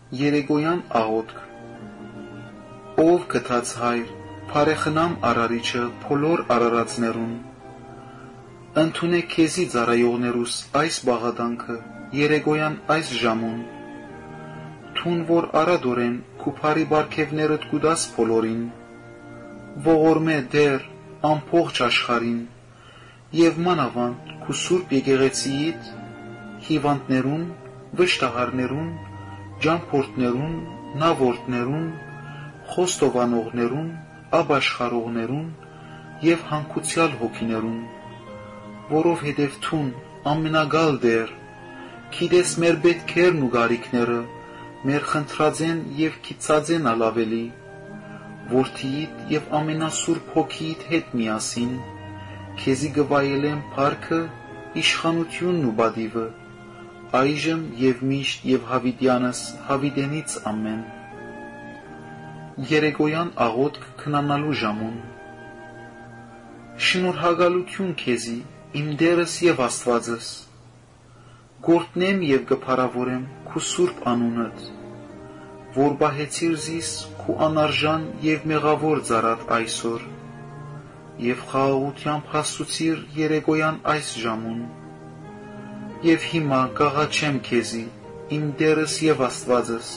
Երեկոյան աղոթք։ Ով գթած հայր, փարեխնամ արարիչը փոլոր արարածներուն, ընդունեք քեզի ծառայողներուս այս բաղադանքը երեկոյան այս ժամուն, թուն որ արադորեն քու փարի բարգևներդ կուդաս փոլորին, ողորմե դեր ամփողջ աշխարհին, եւ մանավանդ քու սուրբ եկեղեցիիդ հիվանդներուն, վշտահարներուն, ջամփորդներուն, նավորդներուն, խոստովանողներուն, աբաշխարողներուն եւ հանգուցյալ հոգիներուն, որովհետեւ թուն ամենագալ դեր, գիտես մեր պետքերն ու գարիքները, մեր խնդրածեն եւ քիծածեն ալավելի, որդիիդ եւ ամենասուրբ հոգիիդ հետ միասին, քեզի գվայելեմ փառքը, իշխանությունն ու բադիվը, այժմ եւ միշտ եւ հավիտյանս հավիտենից ամեն։ Երեկոյան աղոթք քննանալու ժամուն։ Շնորհակալություն քեզի, իմ Տերս եւ Աստվածս, գործնեմ եւ կփառավորեմ քու սուրբ անունդ, որ բահեցիր զիս քու անարժան եւ մեղավոր ծառատ այսօր, եւ խաղաղությամբ հասուցիր երեկոյան այս ժամուն, եւ հիմա կաղաչեմ քեզի, իմ Տերս եւ Աստվածս,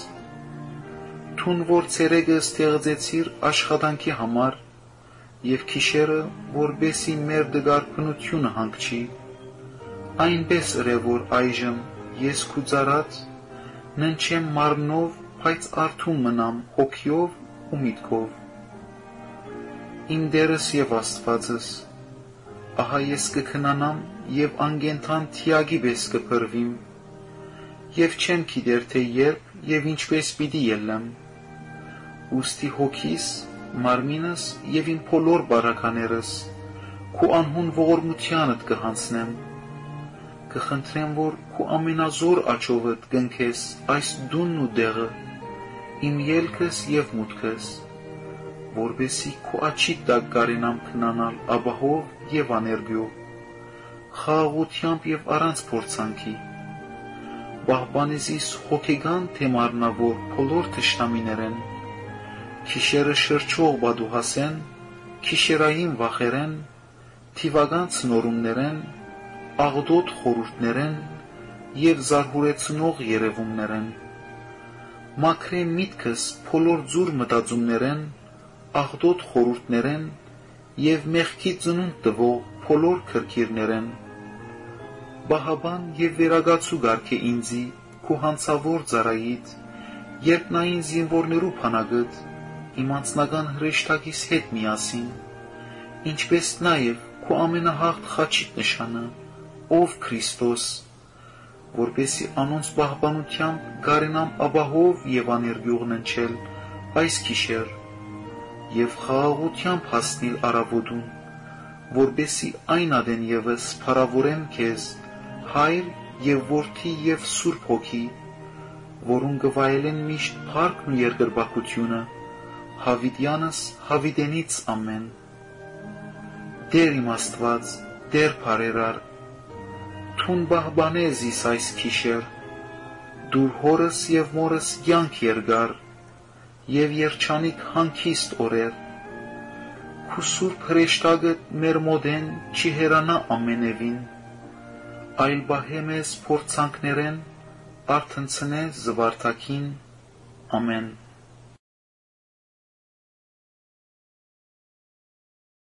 թուն որ ցերեկը ստեղծեցիր աշխատանքի համար, եւ քիշերը որբեսի մեր դգարբնությունը հանգչի, այնպես ըրե որ այժմ ես քու ծառատ ննչեմ մարմնով, բայց արթուն մնամ հոգիով ու միտքով։ Իմ Տերս եւ Աստվածս, ահա ես կքնանամ եւ անգենթան թիագի պես կփրվիմ, եւ չեմ գիտեր թե երբ եւ ինչպես պիտի ելնեմ, ուստի հոգիս, մարմինս եւ իմ բոլոր բարականերս քու անհուն ողորմությանդ կհանձնեմ, կխնդրեմ որ քու ամենազոր աչովդ կնքես այս դունն ու դեղը, իմ ելքս եւ մուտքս, որբեսի քու աչիդ տակ կարենամ քնանալ աբահով եւ աներգյով, խաղաղությամբ եւ առանց փորձանքի, բահբանեզիս հոգեգան թե մարմնավոր բոլոր թշնամիներեն, քիշերը շրջող բադուհասեն, քիշերային վախերեն, թիվական ցնորումներեն, աղդոտ խորհուրդներեն եւ զարհուրեցնող երևումներեն, մաքրե միտքս բոլոր ձուր մտածումներեն, աղդոտ խորհուրդներեն եւ մեղքի ծնունդ տվող բոլոր քրքիրներեն, բահաբան եւ վերագացու գարք է ինձի քու հանցավոր ծառայիդ, երբ նա ինձ զինվորներու փանագդ, իմ անձնական հրեշտակիս հետ միասին, ինչպես նաեւ քու ամենահաղթ խաչիդ նշանը, ով Քրիստոս, որպեսի անոնց բահբանությամբ գարենամ աբահով եւ աներգյուղ ննչել այս գիշեր եւ խաղաղությամբ հասնել առավոտուն, որպեսի այն ադեն եւս փառավորեմ քեզ, Հայր եւ Որդի եւ Սուրբ Հոգի, որուն գվայելեն միշտ փառքն ու երկրպագությունը, հավիտյանս հավիտենից ամեն։ Տեր իմ Աստված, Տեր փարերար, թուն բահբանե զիս այս գիշեր, դուր հորս եւ մորս յանք երկար, եւ երջանիկ հանգիստ օրեր, քու սուրբ հրեշտակդ մեր մոդեն չի հերանա ամենևին, այլ բահե մեզ փորձանքներեն, արթնցնե զվարթակին, ամեն։